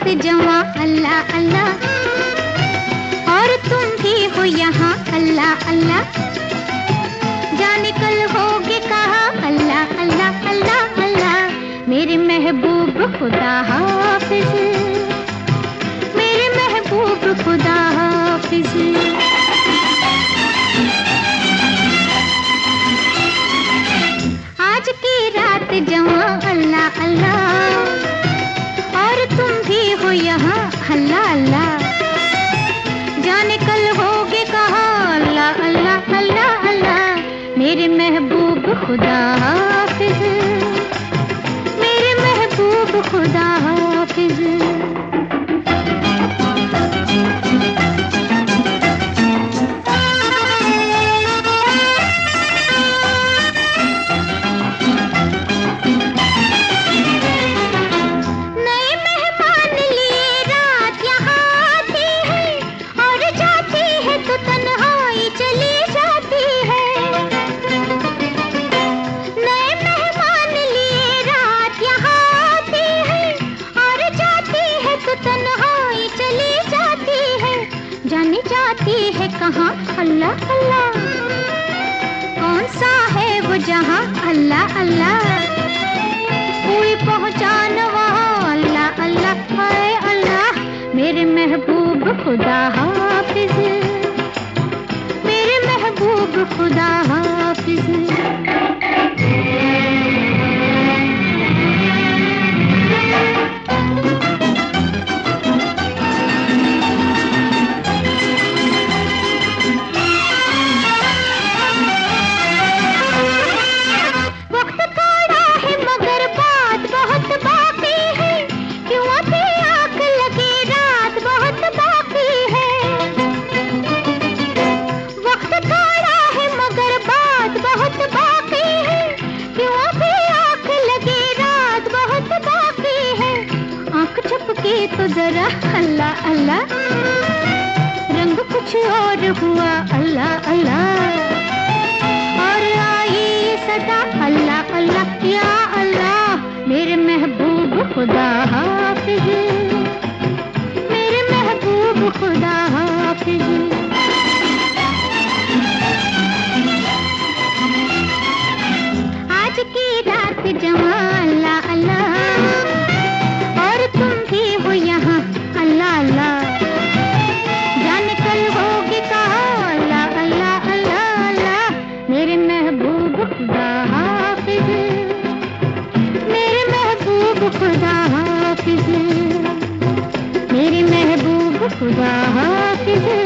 जवां अल्लाह अल्लाह, और तुम भी हो यहाँ अल्लाह अल्लाह। जाने कल होगे कहाँ अल्लाह अल्लाह अल्लाह अल्लाह। मेरे महबूब खुदा हाफिज, मेरे महबूब खुदा हाफिज। आज की रात जवां अल्लाह अल्लाह, और तुम भी हो यहाँ अल्लाह अल्लाह। जाने कल होगे कहाँ अल्लाह अल्लाह अल्लाह अल्लाह। मेरे महबूब खुदा हाफिज, मेरे महबूब खुदा हाफिज। जाने जाती है कहाँ अल्लाह अल्लाह, कौन सा है वो जहाँ अल्लाह अल्लाह। कोई पहुँचान वहाँ अल्लाह अल्लाह हाय अल्लाह। मेरे महबूब खुदा हाफिज, मेरे महबूब खुदा हाफिज। तो जरा अल्लाह अल्लाह, रंग कुछ और हुआ अल्लाह अल्लाह। और आई सदा अल्लाह अल्लाह या अल्लाह। मेरे महबूब खुदा हाफिज, मेरे महबूब खुदा हाफिज। आज की रात जवां अल्लाह अल्लाह, और तुम भी हो यहाँ अल्लाह अल्लाह। जाने कल होगे कहाँ अल्लाह अल्लाह अल्लाह अल्लाह। मेरे महबूब खुदा हाफिज, मेरे महबूब खुदा हाफिज, मेरे महबूब खुदा हाफिज।